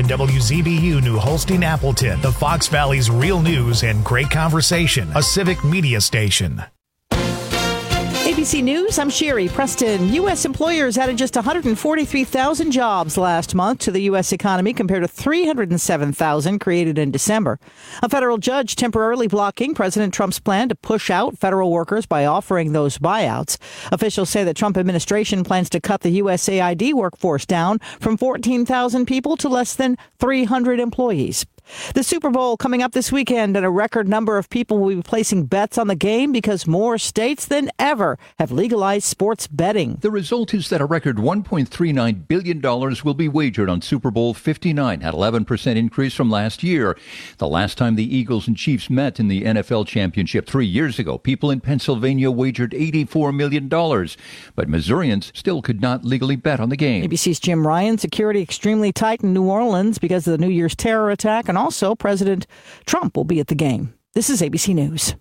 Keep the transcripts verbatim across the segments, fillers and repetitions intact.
in W Z B U New Holstein Appleton, the Fox Valley's real news and great conversation, a civic media station. A B C News, I'm Sherry Preston. U S employers added just one hundred forty-three thousand jobs last month to the U S economy compared to three hundred seven thousand created in December. A federal judge temporarily blocking President Trump's plan to push out federal workers by offering those buyouts. Officials say the Trump administration plans to cut the U S A I D workforce down from fourteen thousand people to less than three hundred employees. The Super Bowl coming up this weekend, and a record number of people will be placing bets on the game because more states than ever have legalized sports betting. The result is that a record one point three nine billion dollars will be wagered on Super Bowl fifty-nine, at eleven percent increase from last year. The last time the Eagles and Chiefs met in the N F L championship three years ago, people in Pennsylvania wagered eighty-four million dollars. But Missourians still could not legally bet on the game. A B C's Jim Ryan. Security extremely tight in New Orleans because of the New Year's terror attack, and also President Trump will be at the game. This is A B C News.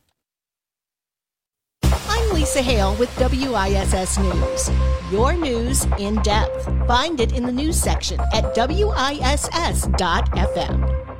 I'm Lisa Hale with W I S S News. Your news in depth. Find it in the news section at W I S S dot F M.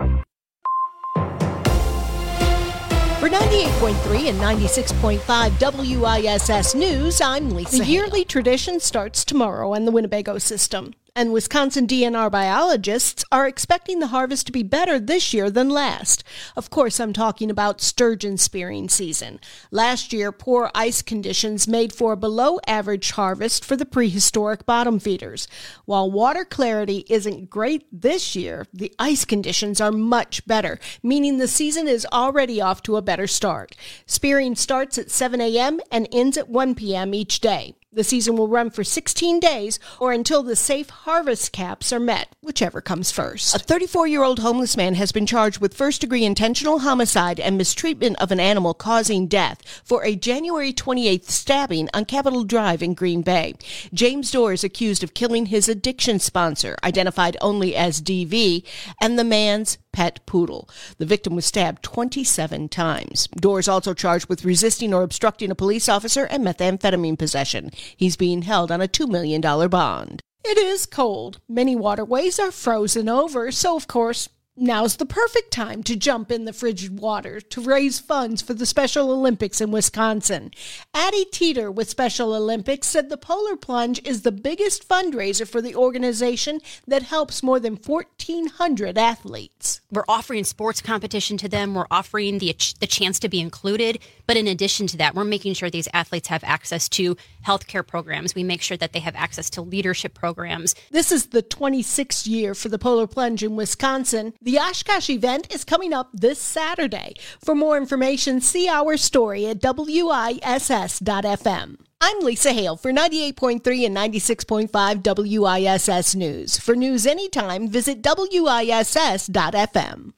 For ninety-eight point three and ninety-six point five W I S S News, I'm Lisa The Hale. Yearly tradition starts tomorrow on the Winnebago system. And Wisconsin D N R biologists are expecting the harvest to be better this year than last. Of course, I'm talking about sturgeon spearing season. Last year, poor ice conditions made for a below-average harvest for the prehistoric bottom feeders. While water clarity isn't great this year, the ice conditions are much better, meaning the season is already off to a better start. Spearing starts at seven a.m. and ends at one p.m. each day. The season will run for sixteen days or until the safe harvest caps are met, whichever comes first. A thirty-four-year-old homeless man has been charged with first-degree intentional homicide and mistreatment of an animal causing death for a January twenty-eighth stabbing on Capitol Drive in Green Bay. James Dorr is accused of killing his addiction sponsor, identified only as D V, and the man's pet poodle. The victim was stabbed twenty-seven times. Dorr is also charged with resisting or obstructing a police officer and methamphetamine possession. He's being held on a two million dollars bond. It is cold. Many waterways are frozen over, so of course, now's the perfect time to jump in the frigid water to raise funds for the Special Olympics in Wisconsin. Addie Teeter with Special Olympics said the Polar Plunge is the biggest fundraiser for the organization that helps more than fourteen hundred athletes. We're offering sports competition to them. We're offering the, the chance to be included. But in addition to that, we're making sure these athletes have access to healthcare programs. We make sure that they have access to leadership programs. This is the twenty-sixth year for the Polar Plunge in Wisconsin. The Oshkosh event is coming up this Saturday. For more information, see our story at W I S S dot F M. I'm Lisa Hale for ninety-eight point three and ninety-six point five W I S S News. For news anytime, visit W I S S dot F M.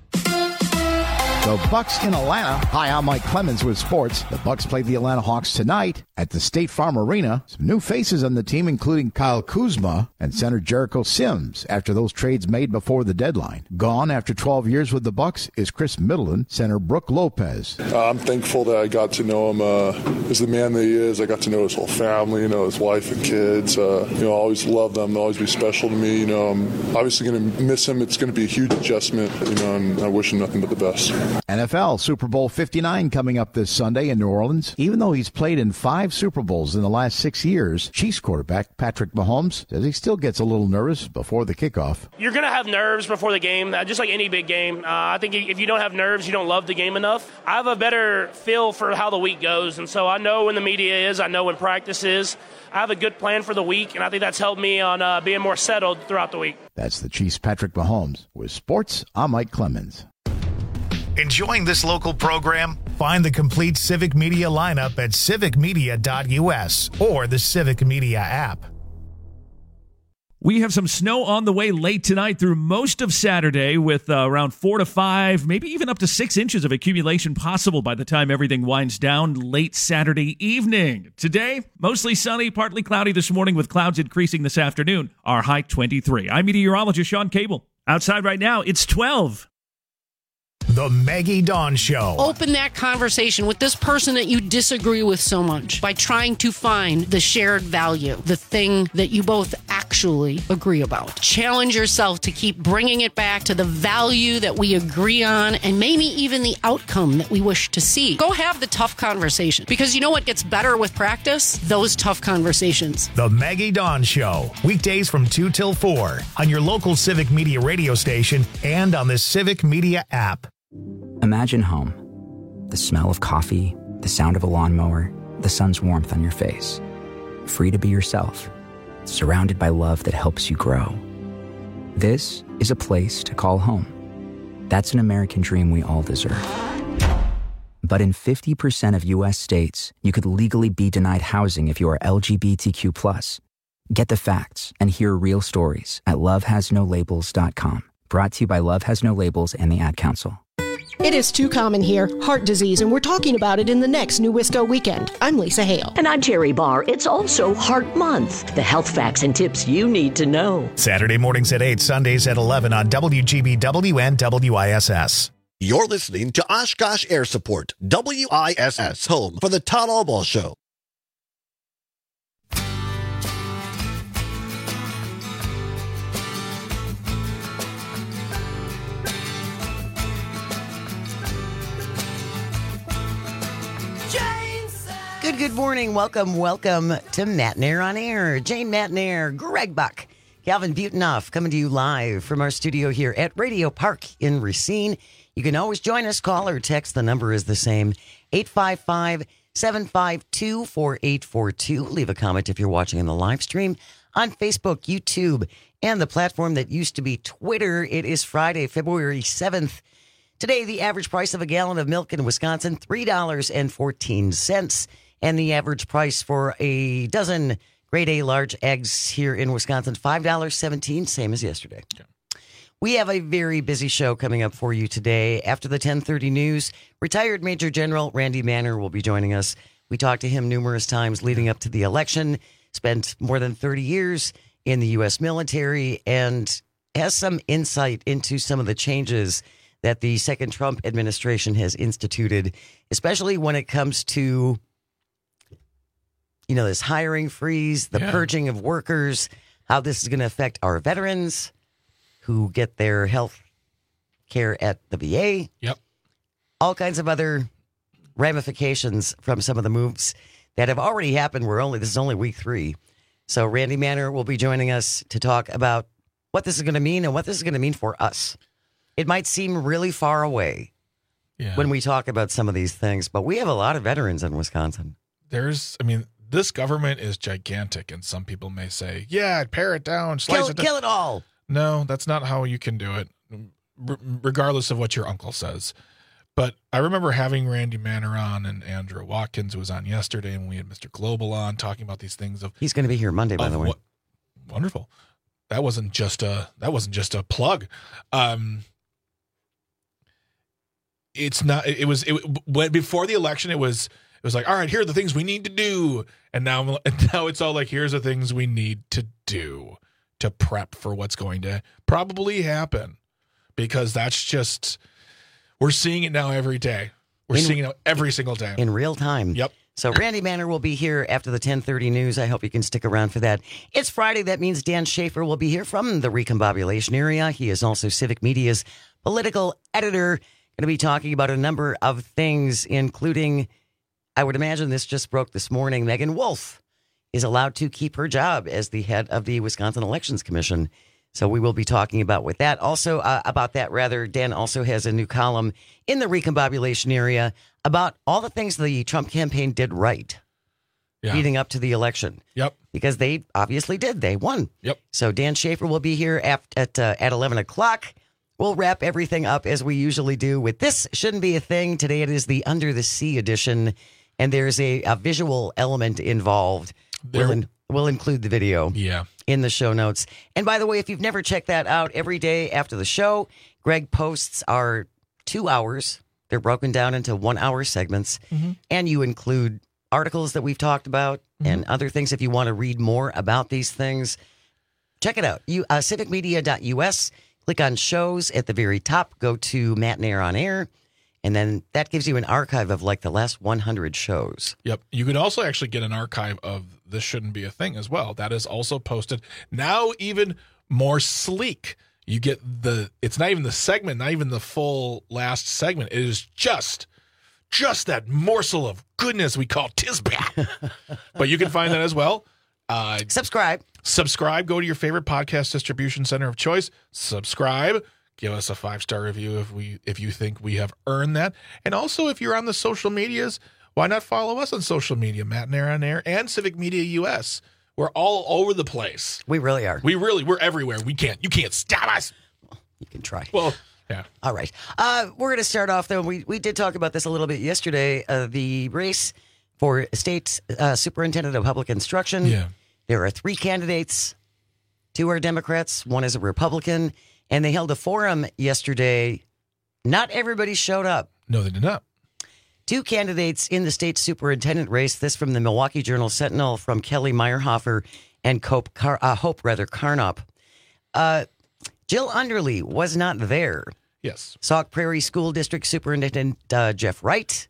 The Bucks in Atlanta. Hi, I'm Mike Clemens with sports. The Bucks play the Atlanta Hawks tonight at the State Farm Arena. Some new faces on the team, including Kyle Kuzma and center Jericho Sims, after those trades made before the deadline. Gone after twelve years with the Bucks is Chris Middleton, center Brooke Lopez. Uh, I'm thankful that I got to know him uh, as the man that he is. I got to know his whole family, you know, his wife and kids. Uh, you know, I always love them. They'll always be special to me. You know, I'm obviously going to miss him. It's going to be a huge adjustment, you know, and I wish him nothing but the best. N F L Super Bowl fifty-nine coming up this Sunday in New Orleans. Even though he's played in five Super Bowls in the last six years, Chiefs quarterback Patrick Mahomes says he still gets a little nervous before the kickoff. You're going to have nerves before the game, just like any big game. Uh, I think if you don't have nerves, you don't love the game enough. I have a better feel for how the week goes, and so I know when the media is, I know when practice is. I have a good plan for the week, and I think that's helped me on uh, being more settled throughout the week. That's the Chiefs' Patrick Mahomes. With sports, I'm Mike Clemens. Enjoying this local program? Find the complete Civic Media lineup at civic media dot U S or the Civic Media app. We have some snow on the way late tonight through most of Saturday with uh, around four to five, maybe even up to six inches of accumulation possible by the time everything winds down late Saturday evening. Today, mostly sunny, partly cloudy this morning with clouds increasing this afternoon. Our high twenty-three. I'm meteorologist Sean Cable. Outside right now, it's twelve. The Maggie Dawn Show. Open that conversation with this person that you disagree with so much by trying to find the shared value, the thing that you both actually agree about. Challenge yourself to keep bringing it back to the value that we agree on and maybe even the outcome that we wish to see. Go have the tough conversation, because you know what gets better with practice? Those tough conversations. The Maggie Dawn Show. Weekdays from two till four on your local Civic Media radio station and on the Civic Media app. Imagine home. The smell of coffee, the sound of a lawnmower, the sun's warmth on your face. Free to be yourself, surrounded by love that helps you grow. This is a place to call home. That's an American dream we all deserve. But in fifty percent of U S states, you could legally be denied housing if you are L G B T Q plus. Get the facts and hear real stories at love has no labels dot com. Brought to you by Love Has No Labels and the Ad Council. It is too common here, heart disease, and we're talking about it in the next New Wisco weekend. I'm Lisa Hale. And I'm Terry Barr. It's also Heart Month. The health facts and tips you need to know. Saturday mornings at eight, Sundays at eleven on W G B W and W I S S. You're listening to Oshkosh Air Support, W I S S, home for the Todd Albaugh Show. Good, good morning. Welcome, welcome to Matt Nair on Air. Jane Matt Nair, Greg Buck, Calvin Butonoff coming to you live from our studio here at Radio Park in Racine. You can always join us, call or text. The number is the same, eight five five, seven five two, four eight four two. Leave a comment if you're watching in the live stream on Facebook, YouTube, and the platform that used to be Twitter. It is Friday, February seventh. Today, the average price of a gallon of milk in Wisconsin, three dollars and fourteen cents. And the average price for a dozen grade A large eggs here in Wisconsin, five dollars and seventeen cents, same as yesterday. Okay. We have a very busy show coming up for you today. After the ten thirty news, retired Major General Randy Manner will be joining us. We talked to him numerous times leading up to the election, spent more than thirty years in the U S military, and has some insight into some of the changes that the second Trump administration has instituted, especially when it comes to, you know, this hiring freeze, the yeah. purging of workers, how this is going to affect our veterans who get their health care at the V A. Yep. All kinds of other ramifications from some of the moves that have already happened. We're only, this is only week three. So Randy Manner will be joining us to talk about what this is going to mean and what this is going to mean for us. It might seem really far away yeah. when we talk about some of these things, but we have a lot of veterans in Wisconsin. There's, I mean, this government is gigantic, and some people may say, yeah, pare it down, slice kill, it down. Kill it all. No, that's not how you can do it, r- regardless of what your uncle says. But I remember having Randy Manner on, and Andrew Watkins was on yesterday, and we had Mister Global on talking about these things. Of He's going to be here Monday, by the way. What, wonderful. That wasn't just a that wasn't just a plug. Um, it's not. It was it when before the election. It was. It was like, all right, here are the things we need to do. And now, and now it's all like, here's the things we need to do to prep for what's going to probably happen. Because that's just, we're seeing it now every day. We're in, seeing it now every single day. In real time. Yep. So Randy Manner will be here after the ten thirty news. I hope you can stick around for that. It's Friday. That means Dan Schaefer will be here from the Recombobulation area. He is also Civic Media's political editor. Going to be talking about a number of things, including, I would imagine this just broke this morning, Megan Wolf is allowed to keep her job as the head of the Wisconsin Elections Commission. So we will be talking about with that. Also, uh, about that, rather, Dan also has a new column in the Recombobulation area about all the things the Trump campaign did right yeah. leading up to the election. Yep. Because they obviously did. They won. Yep. So Dan Schaefer will be here at at, uh, at eleven o'clock. We'll wrap everything up as we usually do with This Shouldn't Be a Thing. Today it is the Under the Sea edition. And there's a, a visual element involved. There, we'll, in, we'll include the video yeah. in the show notes. And by the way, if you've never checked that out, every day after the show, Greg posts our two hours. They're broken down into one-hour segments. Mm-hmm. And you include articles that we've talked about mm-hmm. and other things. If you want to read more about these things, check it out. You uh, civic media dot U S. Click on shows at the very top, go to Matinee on Air, and then that gives you an archive of like the last one hundred shows. Yep. You could also actually get an archive of This Shouldn't Be a Thing as well. That is also posted. Now even more sleek. You get the, it's not even the segment, not even the full last segment. It is just, just that morsel of goodness we call Tisbit. But you can find that as well. Uh, subscribe. Subscribe. Go to your favorite podcast distribution center of choice. Subscribe. Give us a five-star review if we if you think we have earned that. And also, if you're on the social medias, why not follow us on social media, Matinee on Air and Civic Media U S. We're all over the place. We really are. We really, we're everywhere. We can't, you can't stop us. You can try. Well, yeah. All right. Uh, we're going to start off, though. We, we did talk about this a little bit yesterday. Uh, the race for state uh, superintendent of public instruction. Yeah. There are three candidates. Two are Democrats. One is a Republican. And they held a forum yesterday. Not everybody showed up. No, they did not. Two candidates in the state superintendent race. This from the Milwaukee Journal Sentinel from Kelly Meyerhofer and Cope Car- uh, Hope rather Carnop. Uh, Jill Underly was not there. Yes. Sauk Prairie School District Superintendent uh, Jeff Wright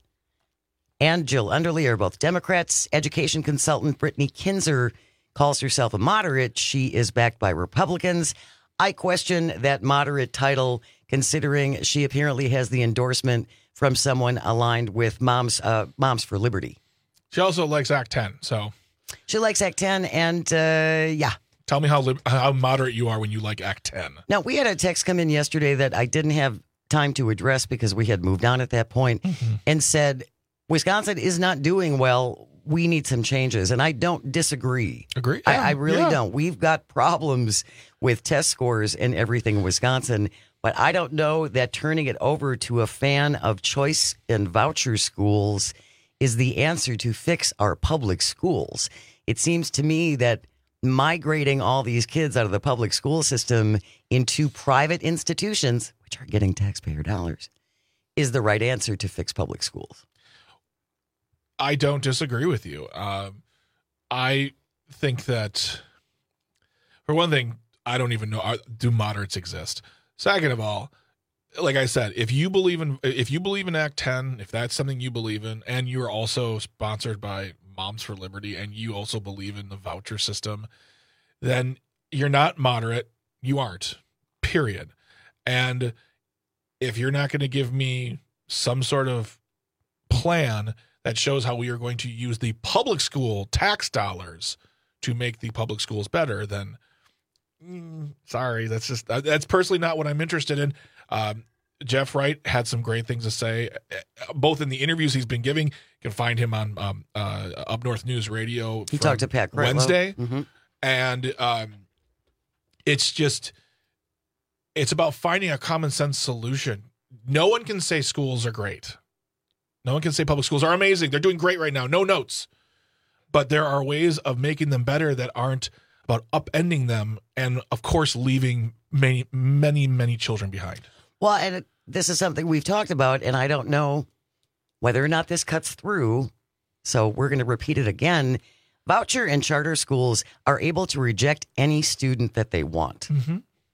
and Jill Underly are both Democrats. Education consultant Brittany Kinzer calls herself a moderate. She is backed by Republicans. I question that moderate title, considering she apparently has the endorsement from someone aligned with Moms uh, Moms for Liberty. She also likes Act ten, so. She likes Act ten, and uh, yeah. Tell me how lib- how moderate you are when you like Act ten. Now, we had a text come in yesterday that I didn't have time to address because we had moved on at that point, mm-hmm. and said, Wisconsin is not doing well. We need some changes. And I don't disagree. Agree? I, Yeah, I really yeah. don't. We've got problems with test scores and everything in Wisconsin. But I don't know that turning it over to a fan of choice and voucher schools is the answer to fix our public schools. It seems to me that migrating all these kids out of the public school system into private institutions, which are getting taxpayer dollars, is the right answer to fix public schools. I don't disagree with you. Um, I think that, for one thing, I don't even know, are, do moderates exist? Second of all, like I said, if you believe in if you believe in Act ten, if that's something you believe in, and you're also sponsored by Moms for Liberty, and you also believe in the voucher system, then you're not moderate. You aren't, period. And if you're not going to give me some sort of plan that shows how we are going to use the public school tax dollars to make the public schools better, then mm, sorry, that's just that's personally not what I'm interested in. Um, Jeff Wright had some great things to say, both in the interviews he's been giving. You can find him on um, uh, Up North News Radio. He talked to Pat Critlow. Wednesday, mm-hmm. and um, it's just it's about finding a common sense solution. No one can say schools are great. No one can say public schools are amazing. They're doing great right now. No notes. But there are ways of making them better that aren't about upending them and, of course, leaving many, many, many children behind. Well, and it, this is something we've talked about, and I don't know whether or not this cuts through. So we're going to repeat it again. Voucher and charter schools are able to reject any student that they want. Mm-hmm.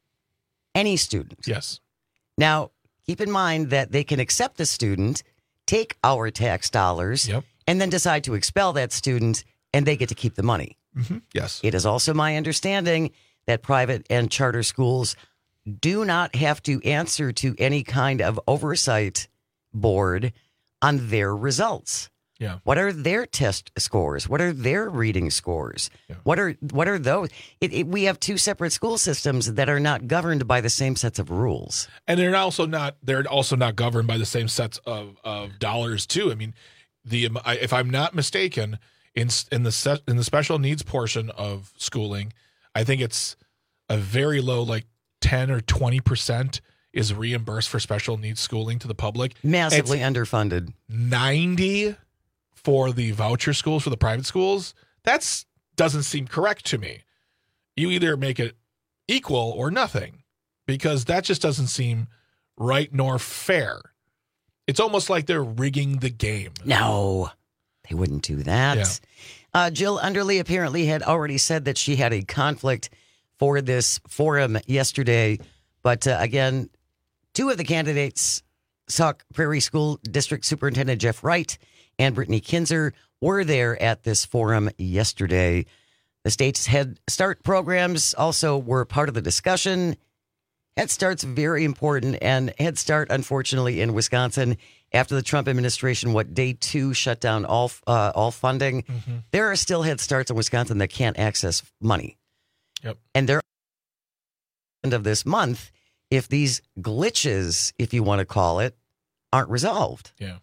Any student. Yes. Now, keep in mind that they can accept the student, take our tax dollars, yep. and then decide to expel that student, and they get to keep the money. Mm-hmm. Yes. It is also my understanding that private and charter schools do not have to answer to any kind of oversight board on their results. Yeah. What are their test scores? What are their reading scores? Yeah. What are what are those? It, it, we have two separate school systems that are not governed by the same sets of rules. And they're also not they're also not governed by the same sets of, of dollars too. I mean, the if I'm not mistaken, in in the set, in the special needs portion of schooling, I think it's a very low, like ten or twenty percent is reimbursed for special needs schooling to the public. Massively it's underfunded. ninety for the voucher schools, for the private schools. That's doesn't seem correct to me. You either make it equal or nothing, because that just doesn't seem right nor fair. It's almost like they're rigging the game. No, they wouldn't do that. Yeah. Uh, Jill Underly apparently had already said that she had a conflict for this forum yesterday, But uh, again, two of the candidates, Sauk Prairie School District Superintendent Jeff Wright and Brittany Kinzer, were there at this forum yesterday. The state's Head Start programs also were part of the discussion. Head Start's very important, and Head Start, unfortunately, in Wisconsin, after the Trump administration, what, day two, shut down all uh, all funding, mm-hmm. there are still Head Starts in Wisconsin that can't access money. Yep. And they're end of this month if these glitches, if you want to call it, aren't resolved. Yeah.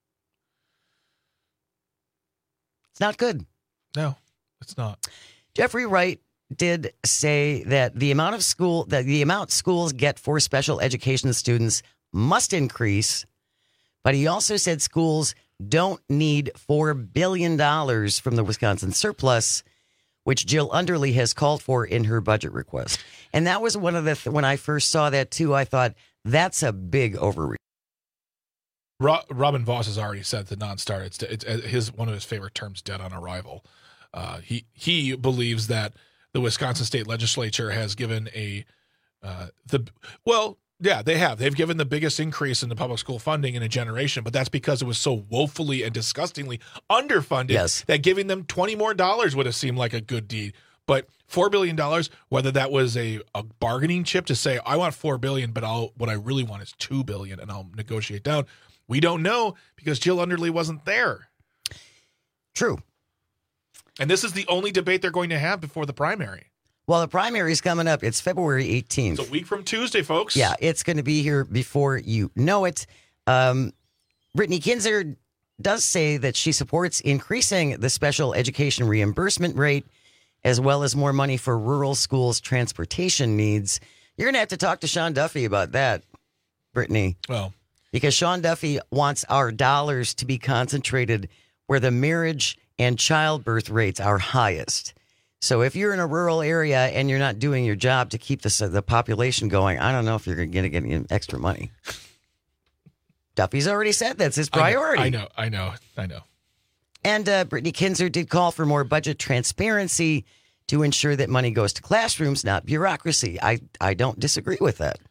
It's not good. No, it's not. Jeffrey Wright did say that the amount of school that the amount schools get for special education students must increase, but he also said schools don't need four billion dollars from the Wisconsin surplus, which Jill Underly has called for in her budget request. And that was one of the, th- when I first saw that too, I thought that's a big overreach. Ro- Robin Voss has already said the non-starter. It's, it's his one of his favorite terms, dead on arrival. Uh, he he believes that the Wisconsin state legislature has given a uh, the well, yeah, they have. They've given the biggest increase in the public school funding in a generation, but that's because it was so woefully and disgustingly underfunded yes. that giving them twenty more dollars would have seemed like a good deed. But four billion dollars, whether that was a, a bargaining chip to say I want four billion dollars, but I'll what I really want is two billion dollars, and I'll negotiate down. We don't know because Jill Underly wasn't there. True. And this is the only debate they're going to have before the primary. Well, the primary is coming up. It's February eighteenth. It's a week from Tuesday, folks. Yeah, it's going to be here before you know it. Um, Brittany Kinzer does say that she supports increasing the special education reimbursement rate as well as more money for rural schools' transportation needs. You're going to have to talk to Sean Duffy about that, Brittany. Well, because Sean Duffy wants our dollars to be concentrated where the marriage and childbirth rates are highest. So if you're in a rural area and you're not doing your job to keep the, the population going, I don't know if you're going to get any extra money. Duffy's already said that's his priority. I know, I know, I know. I know. And uh, Brittany Kinzer did call for more budget transparency to ensure that money goes to classrooms, not bureaucracy. I, I don't disagree with that.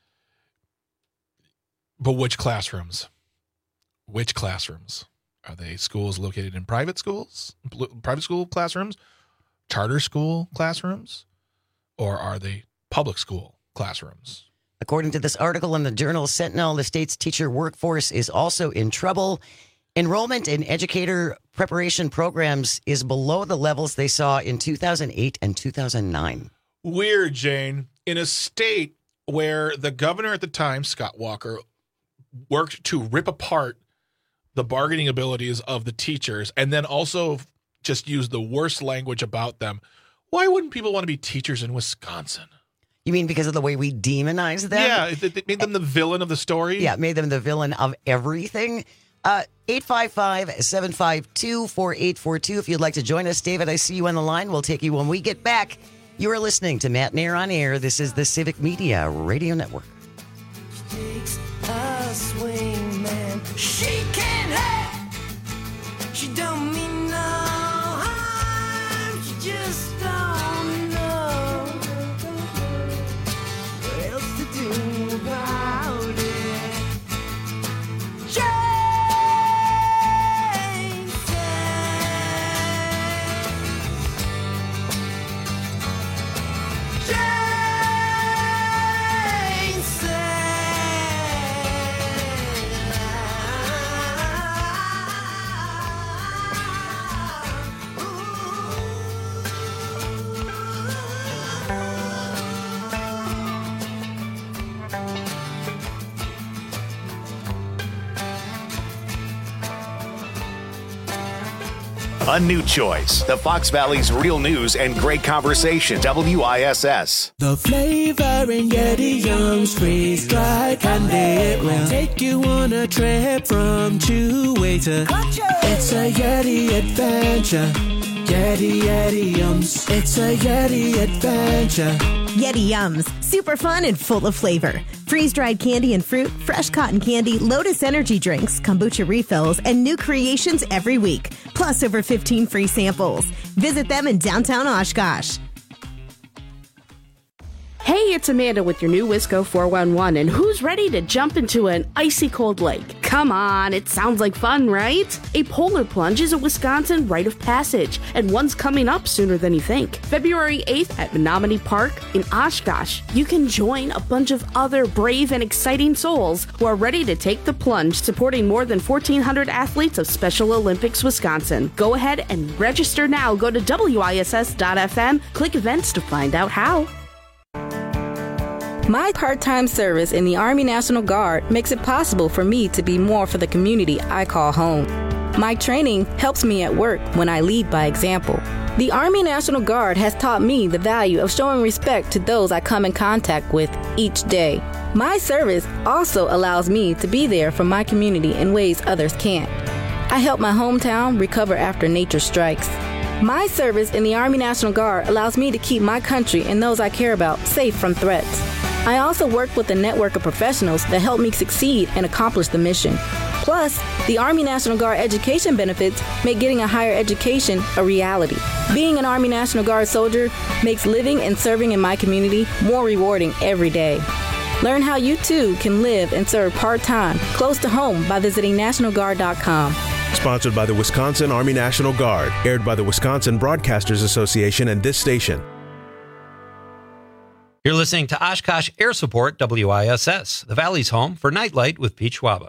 But which classrooms? Which classrooms? Are they schools located in private schools, private school classrooms, charter school classrooms, or are they public school classrooms? According to this article in the Journal Sentinel, the state's teacher workforce is also in trouble. Enrollment in educator preparation programs is below the levels they saw in two thousand eight and two thousand nine. Weird, Jane. In a state where the governor at the time, Scott Walker, worked to rip apart the bargaining abilities of the teachers and then also just use the worst language about them. Why wouldn't people want to be teachers in Wisconsin? You mean because of the way we demonize them? Yeah, it, it made them the villain of the story. Yeah, it made them the villain of everything. Uh, eight five five, seven five two, four eight four two. If you'd like to join us, David, I see you on the line. We'll take you when we get back. You are listening to Matt Nair on Air. This is the Civic Media Radio Network. She takes a swing, man. She can't have. She don't mean no harm. She just don't know what else to do about it. Jane said. Jane A new choice. The Fox Valley's real news and great conversation. W I S S. The flavor in Yeti Yum's freeze dried candy. It will take you on a trip from Chewy to It's a Yeti adventure. Yeti Yeti Yums. It's a Yeti adventure. Yeti Yums. Super fun and full of flavor. Freeze-dried candy and fruit, fresh cotton candy, Lotus energy drinks, kombucha refills, and new creations every week. Plus over fifteen free samples. Visit them in downtown Oshkosh. Hey, it's Amanda with your new Wisco four one one, and who's ready to jump into an icy cold lake? Come on, it sounds like fun, right? A polar plunge is a Wisconsin rite of passage, and one's coming up sooner tthan you think. February eighth at Menominee Park in Oshkosh, you can join a bunch of other brave and exciting souls who are ready to take the plunge, supporting more than fourteen hundred athletes of Special Olympics Wisconsin. Go ahead and register now. Go to W I S S dot F M, click events to find out how. My part-time service in the Army National Guard makes it possible for me to be more for the community I call home. My training helps me at work when I lead by example. The Army National Guard has taught me the value of showing respect to those I come in contact with each day. My service also allows me to be there for my community in ways others can't. I help my hometown recover after nature strikes. My service in the Army National Guard allows me to keep my country and those I care about safe from threats. I also work with a network of professionals that help me succeed and accomplish the mission. Plus, the Army National Guard education benefits make getting a higher education a reality. Being an Army National Guard soldier makes living and serving in my community more rewarding every day. Learn how you too can live and serve part-time close to home by visiting national guard dot com. Sponsored by the Wisconsin Army National Guard, aired by the Wisconsin Broadcasters Association and this station. You're listening to Oshkosh Air Support W I S S, the Valley's home for Nightlight with Pete Schwaba.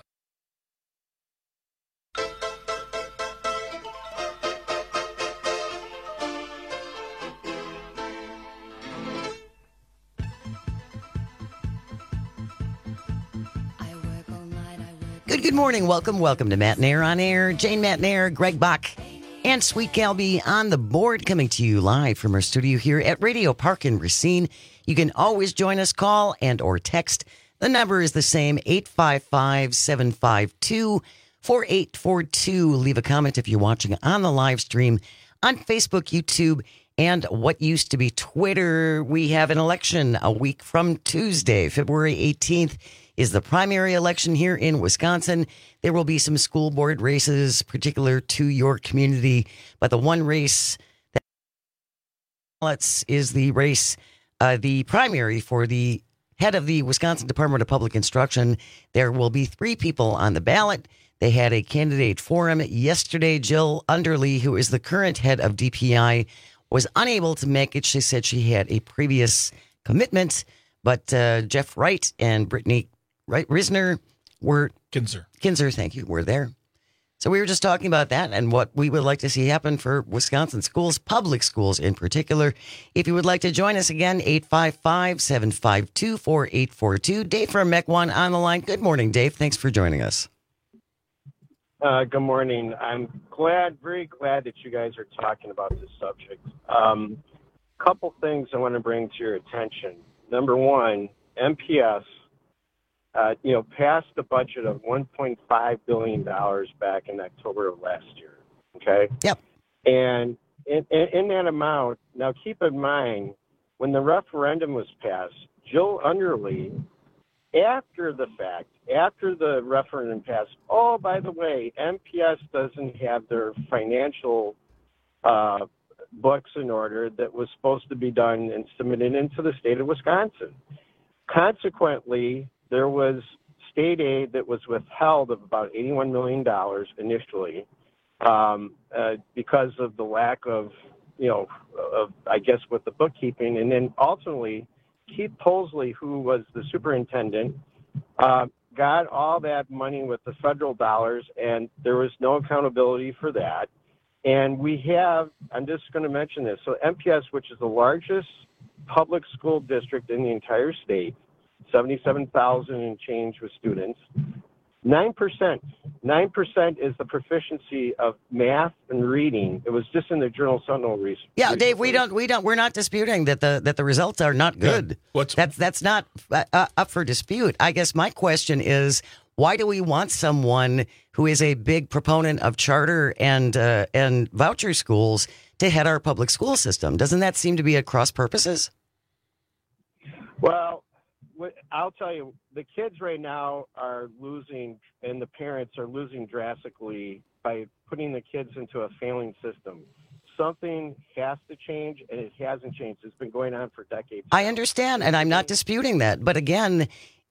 Good, good morning. Welcome, welcome to Matt Nair on Air. Jane Matt Nair, Greg Buck, and Sweet Calby on the board, coming to you live from our studio here at Radio Park in Racine. You can always join us, call and or text. The number is the same, eight five five, seven five two, four eight four two. Leave a comment if you're watching on the live stream on Facebook, YouTube, and what used to be Twitter. We have an election a week from Tuesday, February eighteenth. Is the primary election here in Wisconsin. There will be some school board races particular to your community, but the one race that is the race, uh, the primary for the head of the Wisconsin Department of Public Instruction. There will be three people on the ballot. They had a candidate forum yesterday. Jill Underly, who is the current head of D P I, was unable to make it. She said she had a previous commitment, but uh, Jeff Wright and Brittany Right, Risner were Kinzer. Kinzer, thank you. We're there. So we were just talking about that and what we would like to see happen for Wisconsin schools, public schools in particular. If you would like to join us again, eight five five, seven five two, four eight four two. Dave from Mequon on the line. Good morning, Dave. Thanks for joining us. Uh, good morning. I'm glad, very glad that you guys are talking about this subject. Um, couple things I want to bring to your attention. Number one, M P S. Uh, you know, passed a budget of one point five billion dollars back in October of last year, okay? Yep. And in, in, in that amount, now keep in mind, when the referendum was passed, Jill Underly, after the fact, after the referendum passed, oh, by the way, M P S doesn't have their financial uh, books in order that was supposed to be done and submitted into the state of Wisconsin. Consequently, there was state aid that was withheld of about eighty-one million dollars initially um, uh, because of the lack of, you know, of, I guess, with the bookkeeping. And then ultimately, Keith Polsley, who was the superintendent, uh, got all that money with the federal dollars, and there was no accountability for that. And we have, I'm just going to mention this, so M P S, which is the largest public school district in the entire state, seventy-seven thousand and change with students. nine percent. nine percent is the proficiency of math and reading. It was just in the Journal Sentinel recently. Yeah, Dave, we don't, we don't, we're not disputing that the that the results are not good. Yeah. What's that's that's not uh, up for dispute. I guess my question is, why do we want someone who is a big proponent of charter and uh, and voucher schools to head our public school system? Doesn't that seem to be at cross purposes? Well, I'll tell you, the kids right now are losing, and the parents are losing drastically by putting the kids into a failing system. something has to change, and it hasn't changed. It's been going on for decades. I understand, and I'm not disputing that. But again,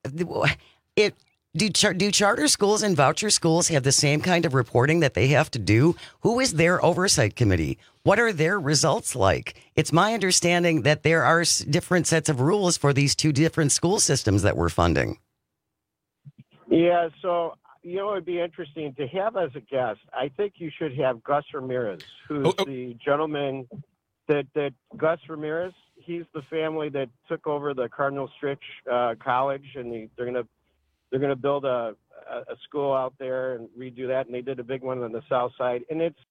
it do char- do charter schools and voucher schools have the same kind of reporting that they have to do? Who is their oversight committee? What are their results like? It's my understanding that there are s- different sets of rules for these two different school systems that we're funding. Yeah, so, you know, it'd be interesting to have as a guest. I think you should have Gus Ramirez, who's oh, oh. the gentleman that, that Gus Ramirez, he's the family that took over the Cardinal Stritch uh, College, and the, they're going to they're going to build a, a school out there and redo that, and they did a big one on the south side. And it's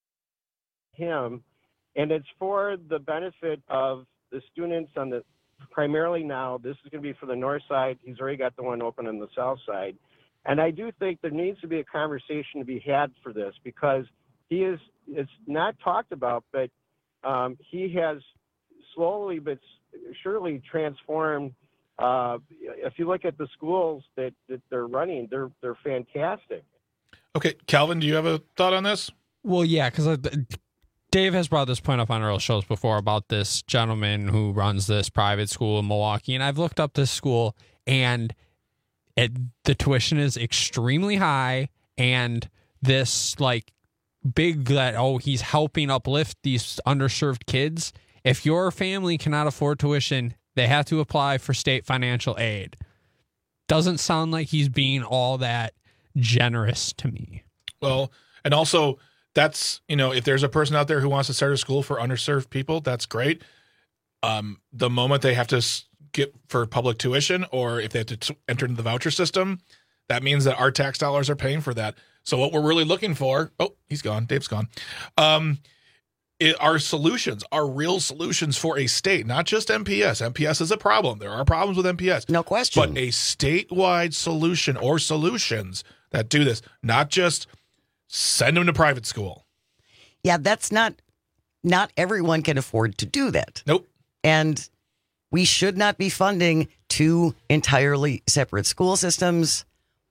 him, and it's for the benefit of the students on the, primarily now, this is going to be for the north side. He's already got the one open on the south side. And I do think there needs to be a conversation to be had for this, because he is, it's not talked about, but um, he has slowly but surely transformed. Uh, if you look at the schools that, that they're running, they're they're fantastic. Okay, Calvin, do you have a thought on this? Well, yeah, because Dave has brought this point up on our shows before about this gentleman who runs this private school in Milwaukee, and I've looked up this school, and it, the tuition is extremely high, and this like big that oh he's helping uplift these underserved kids. If your family cannot afford tuition, they have to apply for state financial aid. Doesn't sound like he's being all that generous to me. Well, and also that's, you know, if there's a person out there who wants to start a school for underserved people, that's great. Um, the moment they have to get for public tuition, or if they have to t- enter into the voucher system, that means that our tax dollars are paying for that. So what we're really looking for, oh, he's gone, Dave's gone, um, it, our solutions are real solutions for a state, not just M P S. M P S is a problem. There are problems with M P S. No question. But a statewide solution or solutions that do this, not just send them to private school. Yeah, that's not, not everyone can afford to do that. Nope. And we should not be funding two entirely separate school systems.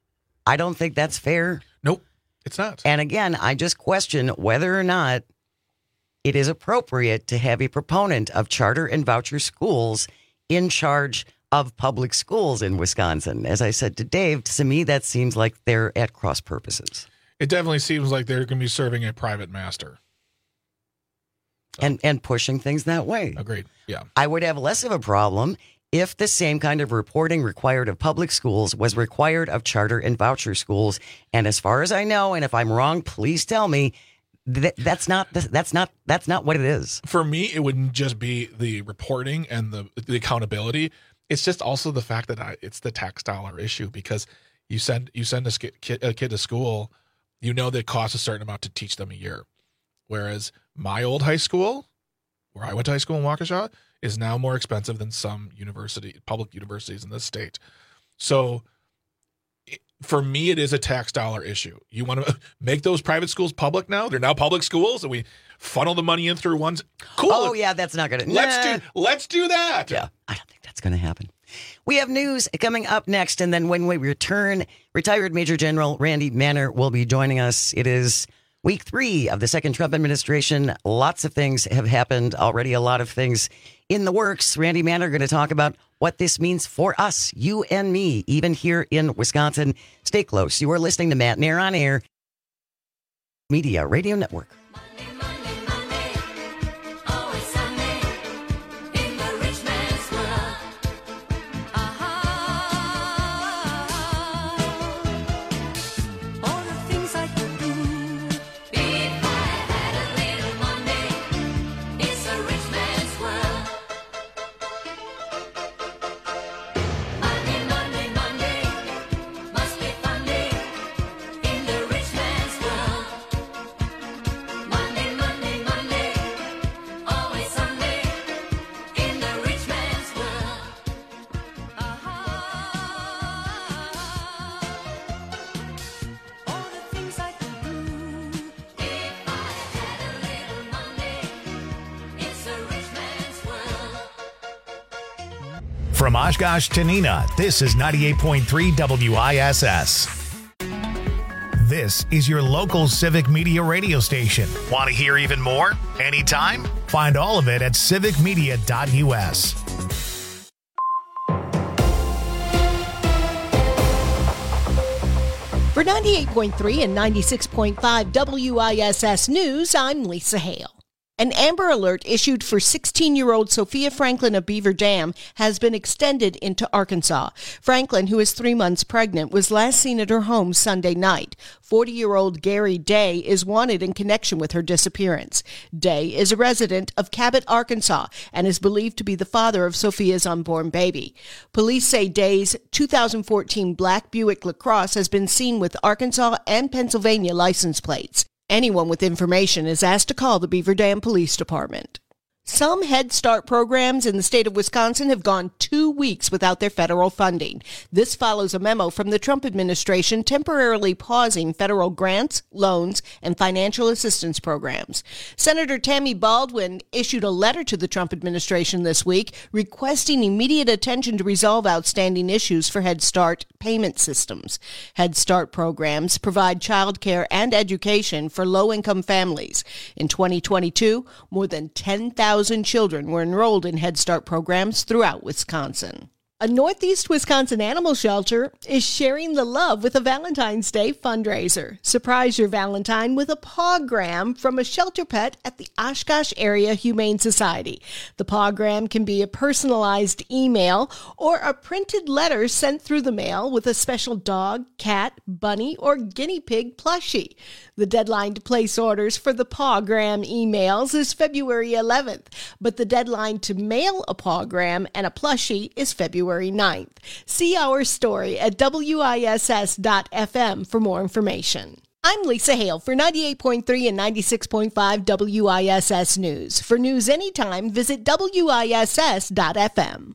I don't think that's fair. Nope, it's not. And again, I just question whether or not it is appropriate to have a proponent of charter and voucher schools in charge of public schools in Wisconsin. As I said to Dave, to me, that seems like they're at cross purposes. It definitely seems like they're going to be serving a private master. So. And and pushing things that way. Agreed. Yeah. I would have less of a problem if the same kind of reporting required of public schools was required of charter and voucher schools. And as far as I know, and if I'm wrong, please tell me, that that's not that's not that's not what it is. For me, it wouldn't just be the reporting and the the accountability. It's just also the fact that I, it's the tax dollar issue, because you send you send a kid, a kid to school, you know that it costs a certain amount to teach them a year. Whereas my old high school, where I went to high school in Waukesha, is now more expensive than some university, public universities in this state. So it, for me, it is a tax dollar issue. You want to make those private schools public now? They're now public schools, and we funnel the money in through ones. Cool. Oh, yeah, that's not going to... Let's nah. do Let's do that. Yeah, I don't think that's going to happen. We have news coming up next, and then when we return, retired Major General Randy Manner will be joining us. It is week three of the second Trump administration. Lots of things have happened already, a lot of things in the works. Randy Manner going to talk about what this means for us, you and me, even here in Wisconsin. Stay close. You are listening to Matt Nair on Air, Media Radio Network. From Oshkosh to Neenah, this is ninety-eight point three W I S S. This is your local Civic Media radio station. Want to hear even more? Anytime? Find all of it at civic media dot U S. For ninety-eight point three and ninety-six point five W I S S News, I'm Lisa Hale. An Amber Alert issued for sixteen-year-old Sophia Franklin of Beaver Dam has been extended into Arkansas. Franklin, who is three months pregnant, was last seen at her home Sunday night. forty-year-old Gary Day is wanted in connection with her disappearance. Day is a resident of Cabot, Arkansas, and is believed to be the father of Sophia's unborn baby. Police say Day's two thousand fourteen black Buick LaCrosse has been seen with Arkansas and Pennsylvania license plates. Anyone with information is asked to call the Beaver Dam Police Department. Some Head Start programs in the state of Wisconsin have gone two weeks without their federal funding. This follows a memo from the Trump administration temporarily pausing federal grants, loans, and financial assistance programs. Senator Tammy Baldwin issued a letter to the Trump administration this week requesting immediate attention to resolve outstanding issues for Head Start payment systems. Head Start programs provide child care and education for low-income families. In twenty twenty-two, more than ten thousand children were enrolled in Head Start programs throughout Wisconsin. A Northeast Wisconsin animal shelter is sharing the love with a Valentine's Day fundraiser. Surprise your Valentine with a pawgram from a shelter pet at the Oshkosh Area Humane Society. The pawgram can be a personalized email or a printed letter sent through the mail with a special dog, cat, bunny, or guinea pig plushie. The deadline to place orders for the pawgram emails is February eleventh, but the deadline to mail a pawgram and a plushie is February ninth. See our story at W I S S dot F M for more information. I'm Lisa Hale for ninety-eight point three and ninety-six point five W I S S News. For news anytime, visit W I S S dot F M.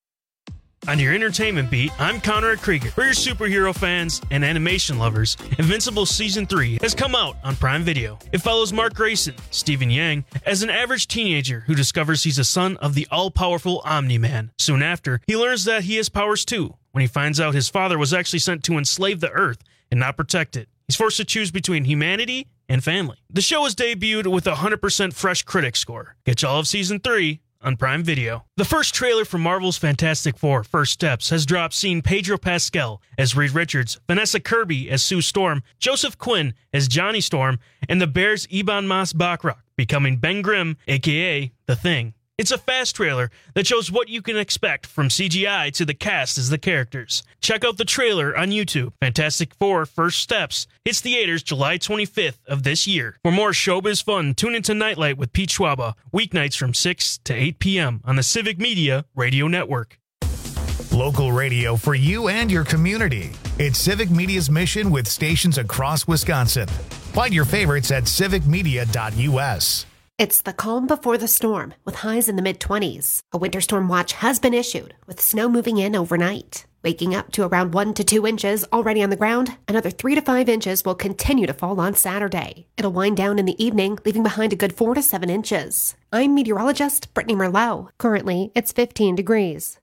On your entertainment beat, I'm Conrad Krieger. For your superhero fans and animation lovers, Invincible Season three has come out on Prime Video. It follows Mark Grayson, Stephen Yang, as an average teenager who discovers he's a son of the all-powerful Omni-Man. Soon after, he learns that he has powers too, when he finds out his father was actually sent to enslave the Earth and not protect it. He's forced to choose between humanity and family. The show is debuted with a one hundred percent fresh critic score. Get all of Season three on Prime Video. The first trailer for Marvel's Fantastic Four: First Steps has dropped, seeing Pedro Pascal as Reed Richards, Vanessa Kirby as Sue Storm, Joseph Quinn as Johnny Storm, and the Bears' Ebon Moss-Bachrach becoming Ben Grimm, aka The Thing. It's a fast trailer that shows what you can expect from C G I to the cast as the characters. Check out the trailer on YouTube. Fantastic Four: First Steps hits theaters July twenty-fifth of this year. For more showbiz fun, tune into Nightlight with Pete Schwaba, weeknights from six to eight p.m. on the Civic Media Radio Network. Local radio for you and your community. It's Civic Media's mission with stations across Wisconsin. Find your favorites at civic media dot U S. It's the calm before the storm, with highs in the mid-twenties. A winter storm watch has been issued, with snow moving in overnight. Waking up to around one to two inches already on the ground, another three to five inches will continue to fall on Saturday. It'll wind down in the evening, leaving behind a good four to seven inches. I'm meteorologist Brittany Merlot. Currently, it's fifteen degrees.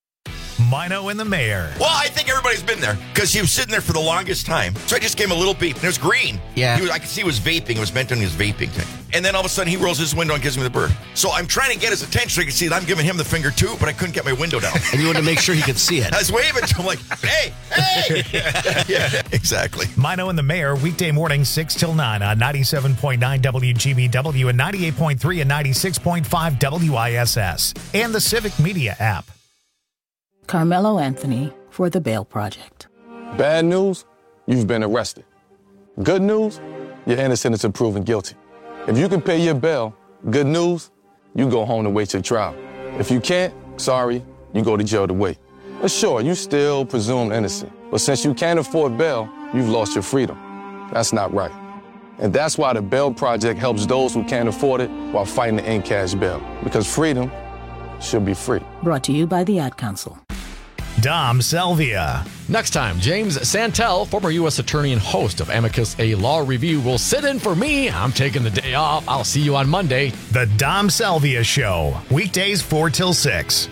Mino and the Mayor. Well, I think everybody's been there because he was sitting there for the longest time. So I just gave him a little beep, and it was green. Yeah. He was, I could see he was vaping. It was meant on his vaping thing. And then all of a sudden, he rolls his window and gives me the bird. So I'm trying to get his attention so he can see that I'm giving him the finger too, but I couldn't get my window down. And you wanted to make sure he could see it. I was waving to him like, hey, hey. Yeah, exactly. Mino and the Mayor, weekday morning, six till nine on ninety-seven point nine W G B W and ninety-eight point three and ninety-six point five W I S S and the Civic Media app. Carmelo Anthony for the Bail Project. Bad news, you've been arrested. Good news, you're innocent until proven guilty. If you can pay your bail, good news, you go home to wait your trial. If you can't, sorry, you go to jail to wait. But sure, you still presumed innocent. But since you can't afford bail, you've lost your freedom. That's not right. And that's why the Bail Project helps those who can't afford it while fighting to end cash bail. Because freedom should be free. Brought to you by the Ad Council. Dom Selvia. Next time, James Santel, former U S attorney and host of Amicus, a law review, will sit in for me. I'm taking the day off. I'll see you on Monday. The Dom Selvia Show, weekdays four till six.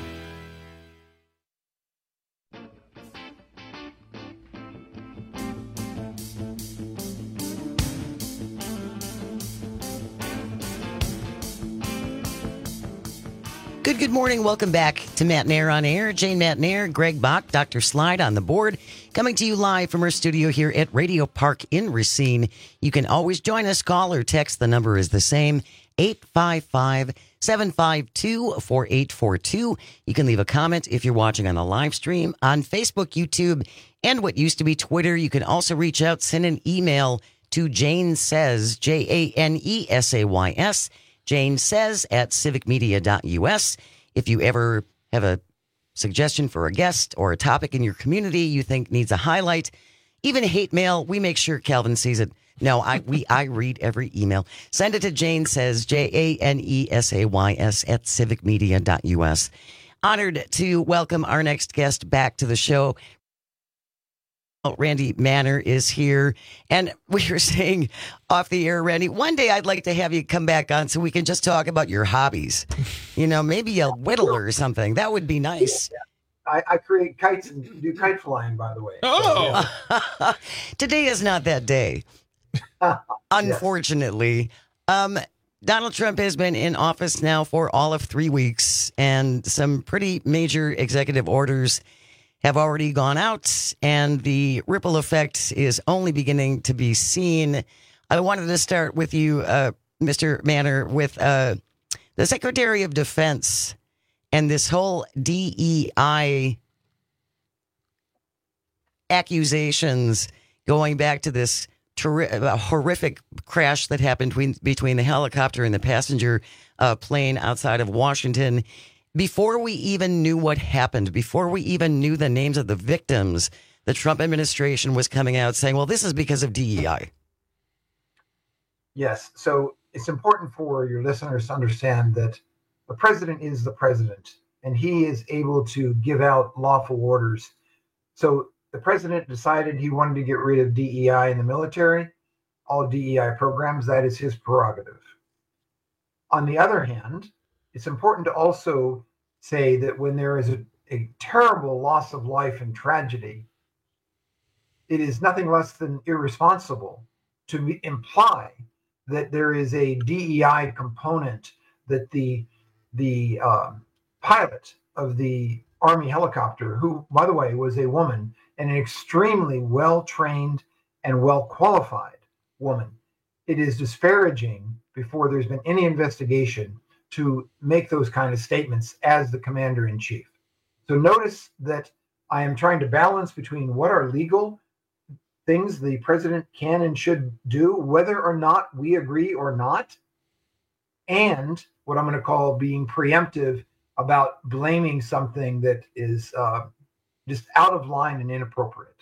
Good, good morning. Welcome back to Matt Nair on Air. Jane Matt Nair, Greg Bach, Doctor Slide on the board. Coming to you live from our studio here at Radio Park in Racine. You can always join us, call or text. The number is the same, eight five five, seven five two, four eight four two. You can leave a comment if you're watching on the live stream on Facebook, YouTube, and what used to be Twitter. You can also reach out, send an email to Jane Says, J A N E S A Y S, Jane Says at civic media dot U S. If you ever have a suggestion for a guest or a topic in your community you think needs a highlight, even hate mail, we make sure Calvin sees it. No, I we I read every email. Send it to Jane Says, J A N E S A Y S at civic media dot U S. Honored to welcome our next guest back to the show. Randy Manner is here, and we were saying off the air, Randy, one day I'd like to have you come back on so we can just talk about your hobbies. You know, maybe a whittler or something. That would be nice. I, I create kites and do kite flying, by the way. Oh, yeah. Today is not that day, unfortunately. Um, Donald Trump has been in office now for all of three weeks, and some pretty major executive orders have already gone out, and the ripple effect is only beginning to be seen. I wanted to start with you, uh, Mister Manner, with uh, the Secretary of Defense and this whole D E I accusations going back to this terri- uh, horrific crash that happened between, between the helicopter and the passenger uh, plane outside of Washington. Before we even knew what happened, before we even knew the names of the victims, the Trump administration was coming out saying, well, this is because of D E I. Yes. So it's important for your listeners to understand that the president is the president, and he is able to give out lawful orders. So the president decided he wanted to get rid of D E I in the military, all D E I programs. That is his prerogative. On the other hand, it's important to also say that when there is a, a terrible loss of life and tragedy, it is nothing less than irresponsible to imply that there is a D E I component, that the the um, pilot of the Army helicopter, who, by the way, was a woman and an extremely well-trained and well-qualified woman, it is disparaging before there's been any investigation to make those kind of statements as the commander-in-chief. So notice that I am trying to balance between what are legal things the president can and should do, whether or not we agree or not, and what I'm going to call being preemptive about blaming something that is uh, just out of line and inappropriate.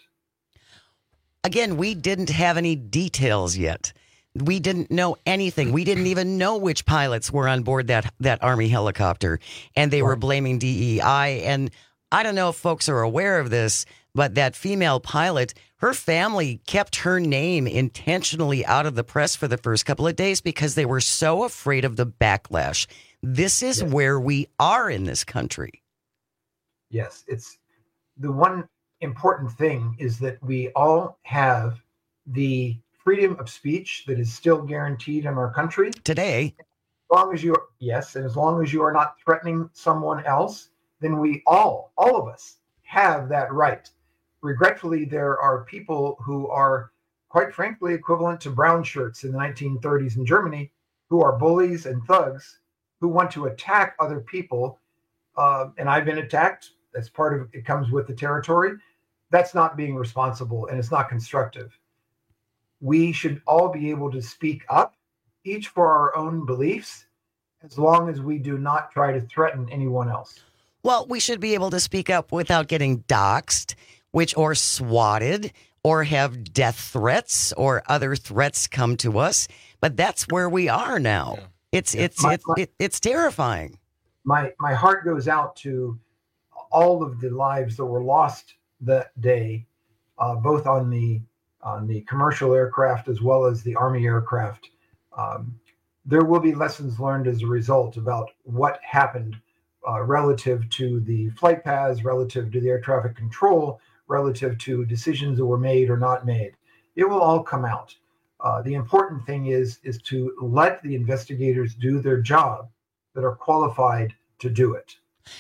Again, we didn't have any details yet. We didn't know anything. We didn't even know which pilots were on board that, that Army helicopter, and they were blaming D E I. And I don't know if folks are aware of this, but that female pilot, her family kept her name intentionally out of the press for the first couple of days because they were so afraid of the backlash. This is yes. where we are in this country. Yes, it's the one important thing is that we all have the freedom of speech that is still guaranteed in our country today. As long as you are, yes, and as long as you are not threatening someone else, then we all, all of us, have that right. Regretfully, there are people who are, quite frankly, equivalent to brown shirts in the nineteen thirties in Germany, who are bullies and thugs who want to attack other people. Uh, and I've been attacked. That's part of it, comes with the territory. That's not being responsible, and it's not constructive. We should all be able to speak up, each for our own beliefs, as long as we do not try to threaten anyone else. Well, we should be able to speak up without getting doxxed, which or swatted, or have death threats or other threats come to us. But that's where we are now. Yeah. It's yeah. it's my, it's my, it, it's terrifying. My my heart goes out to all of the lives that were lost that day, uh, both on the on the commercial aircraft as well as the Army aircraft. Um, there will be lessons learned as a result about what happened uh, relative to the flight paths, relative to the air traffic control, relative to decisions that were made or not made. It will all come out. Uh, the important thing is, is to let the investigators do their job that are qualified to do it.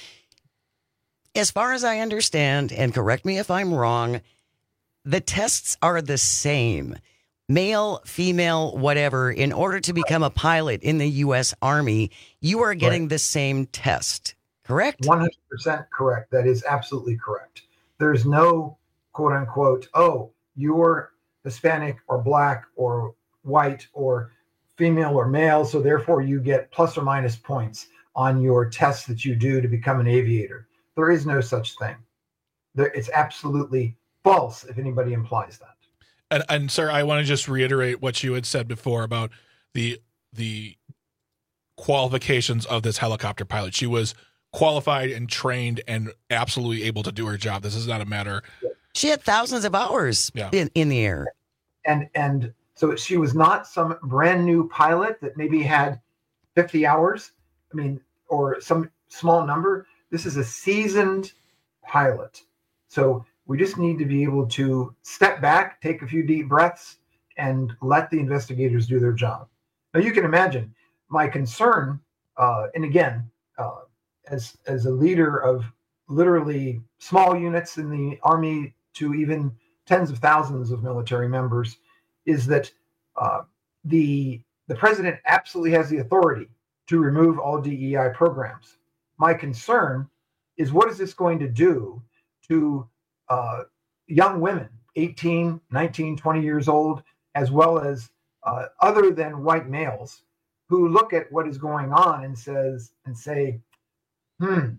As far as I understand, and correct me if I'm wrong, the tests are the same. Male, female, whatever. In order to become a pilot in the U S Army, you are getting right. the same test, correct? one hundred percent correct. That is absolutely correct. There's no quote unquote, oh, you're Hispanic or black or white or female or male, so therefore you get plus or minus points on your tests that you do to become an aviator. There is no such thing. There, it's absolutely false if anybody implies that. And, and sir, I want to just reiterate what you had said before about the the qualifications of this helicopter pilot. She was qualified and trained and absolutely able to do her job. This is not a matter. She had thousands of hours yeah. in, in the air. And and so she was not some brand new pilot that maybe had fifty hours. I mean, or some small number. This is a seasoned pilot. So we just need to be able to step back, take a few deep breaths, and let the investigators do their job. Now, you can imagine my concern, uh, and again, uh, as as a leader of literally small units in the Army to even tens of thousands of military members, is that uh, the the president absolutely has the authority to remove all D E I programs. My concern is, what is this going to do to uh, young women, eighteen, nineteen, twenty years old, as well as uh, other than white males, who look at what is going on and says and say, hmm,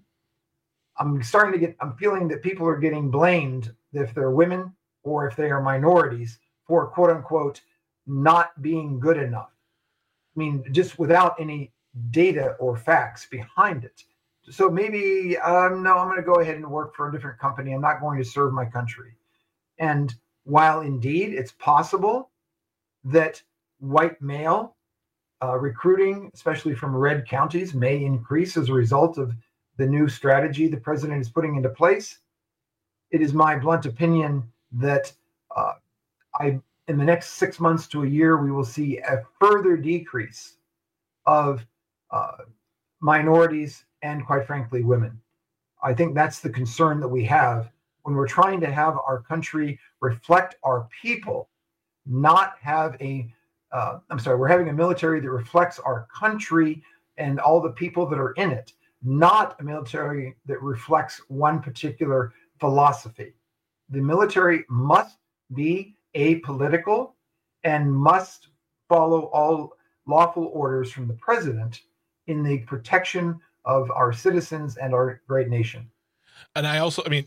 I'm starting to get, I'm feeling that people are getting blamed if they're women or if they are minorities for quote unquote not being good enough. I mean, just without any data or facts behind it. So maybe, um, no, I'm going to go ahead and work for a different company. I'm not going to serve my country. And while indeed it's possible that white male uh, recruiting, especially from red counties, may increase as a result of the new strategy the president is putting into place, it is my blunt opinion that uh, I, in the next six months to a year, we will see a further decrease of uh, minorities and, quite frankly, women. I think that's the concern that we have when we're trying to have our country reflect our people, not have a, uh, I'm sorry, we're having a military that reflects our country and all the people that are in it, not a military that reflects one particular philosophy. The military must be apolitical and must follow all lawful orders from the president in the protection of our citizens and our great nation. And I also, I mean,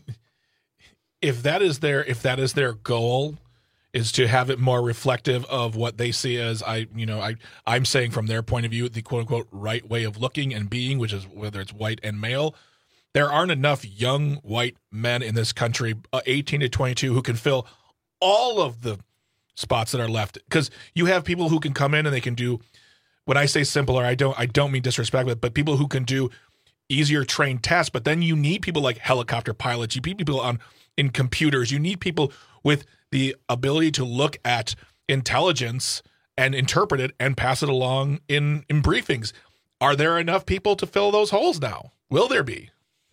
if that is their, if that is their goal, is to have it more reflective of what they see as, I, you know, I, I'm saying from their point of view, the quote unquote right way of looking and being, which is whether it's white and male, there aren't enough young white men in this country, uh, eighteen to twenty-two, who can fill all of the spots that are left. Because you have people who can come in and they can do, when I say simpler, I don't, I don't mean disrespect, but, but people who can do easier trained tasks. But then you need people like helicopter pilots. You need people on in computers. You need people with the ability to look at intelligence and interpret it and pass it along in, in briefings. Are there enough people to fill those holes now? Will there be?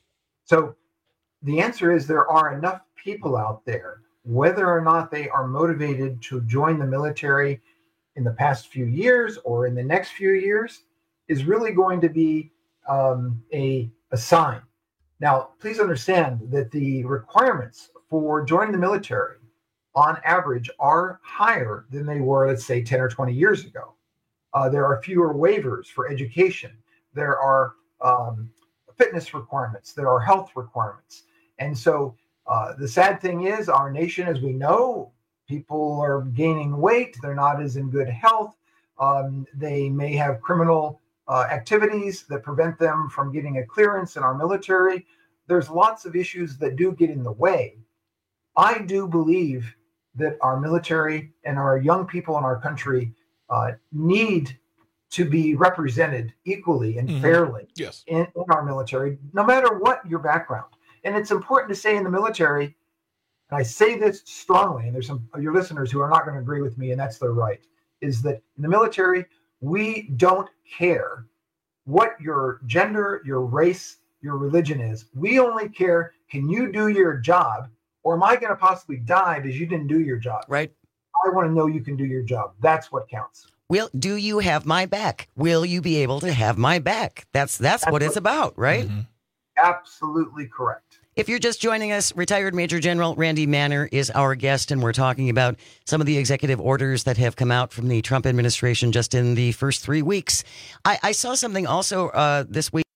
So the answer is there are enough people out there. Whether or not they are motivated to join the military in the past few years or in the next few years is really going to be um, a, a sign. Now, please understand that the requirements for joining the military on average are higher than they were, let's say, ten or twenty years ago. Uh, there are fewer waivers for education. There are um, fitness requirements. There are health requirements. And so uh, the sad thing is our nation, as we know, people are gaining weight. They're not as in good health. Um, they may have criminal uh, activities that prevent them from getting a clearance in our military. There's lots of issues that do get in the way. I do believe that our military and our young people in our country uh, need to be represented equally and mm-hmm. fairly yes. in, in our military, no matter what your background. And it's important to say in the military, and I say this strongly, and there's some of your listeners who are not going to agree with me, and that's their right, is that in the military, we don't care what your gender, your race, your religion is. We only care, can you do your job, or am I going to possibly die because you didn't do your job? Right. I want to know you can do your job. That's what counts. Will do you have my back? Will you be able to have my back? That's that's, that's what it's about, right? Mm-hmm. Absolutely correct. If you're just joining us, retired Major General Randy Manner is our guest, and we're talking about some of the executive orders that have come out from the Trump administration just in the first three weeks. I, I saw something also uh, this week.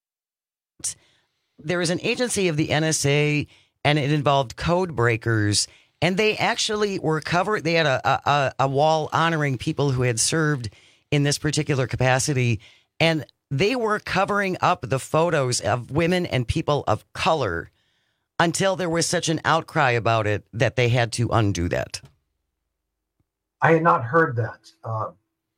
There is an agency of the N S A, and it involved code breakers, and they actually were covered. They had a, a, a wall honoring people who had served in this particular capacity, and they were covering up the photos of women and people of color until there was such an outcry about it that they had to undo that. I had not heard that. Uh,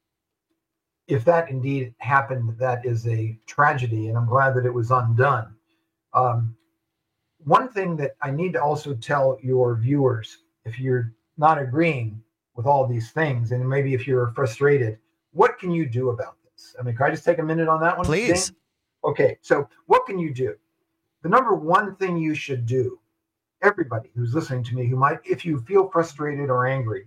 if that indeed happened, that is a tragedy, and I'm glad that it was undone. Um, one thing that I need to also tell your viewers, if you're not agreeing with all these things, and maybe if you're frustrated, what can you do about this? I mean, can I just take a minute on that one? Please. Dane? Okay, so what can you do? The number one thing you should do, everybody who's listening to me who might, if you feel frustrated or angry,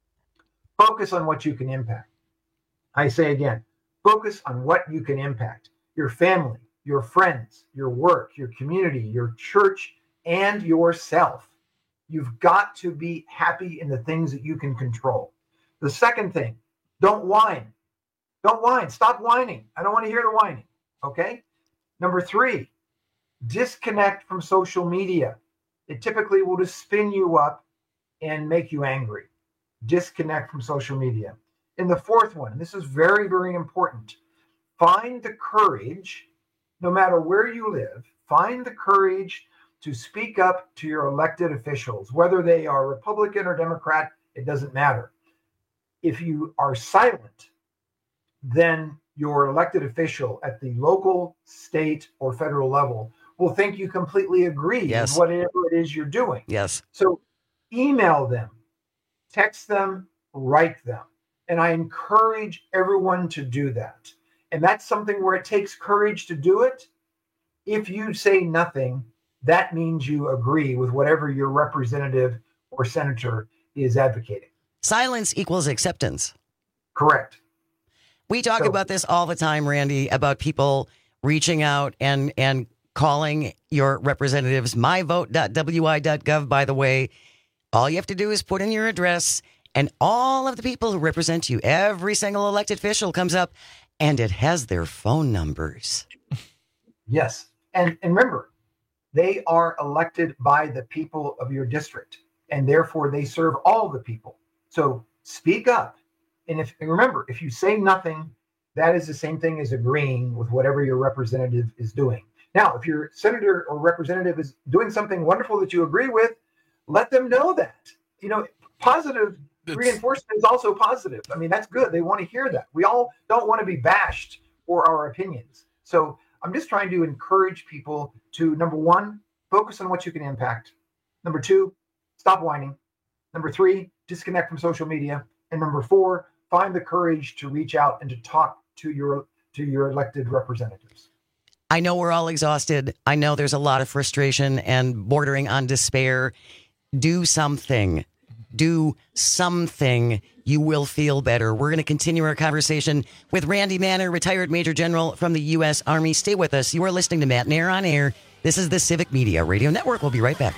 focus on what you can impact. I say again, focus on what you can impact. Your family, your friends, your work, your community, your church, and yourself. You've got to be happy in the things that you can control. The second thing, don't whine. Don't whine. Stop whining. I don't want to hear the whining. Okay? Number three, disconnect from social media. It typically will just spin you up and make you angry. Disconnect from social media. And the fourth one, and this is very, very important, find the courage, no matter where you live, find the courage to speak up to your elected officials, whether they are Republican or Democrat, it doesn't matter. If you are silent, then your elected official at the local, state, or federal level will think you completely agree yes. with whatever it is you're doing. Yes. So email them, text them, write them. And I encourage everyone to do that. And that's something where it takes courage to do it. If you say nothing, that means you agree with whatever your representative or senator is advocating. Silence equals acceptance. Correct. We talk So- about this all the time, Randy, about people reaching out and, and calling your representatives. my vote dot w i dot gov, by the way. All you have to do is put in your address, and all of the people who represent you, every single elected official comes up, and it has their phone numbers. Yes. And, and remember, they are elected by the people of your district, and therefore they serve all the people. So speak up. And if and remember, if you say nothing, that is the same thing as agreeing with whatever your representative is doing. Now, if your senator or representative is doing something wonderful that you agree with, let them know that. You know, positive That's- reinforcement is also positive. I mean, that's good. They want to hear that. We all don't want to be bashed for our opinions. So I'm just trying to encourage people to, number one, focus on what you can impact. Number two, stop whining. Number three, disconnect from social media. And number four, find the courage to reach out and to talk to your to your elected representatives. I know we're all exhausted. I know there's a lot of frustration and bordering on despair. Do something. Do something. You will feel better. We're going to continue our conversation with Randy Manner, retired Major General from the U S Army. Stay with us. You are listening to Matt Nair on Air. This is the Civic Media Radio Network. We'll be right back.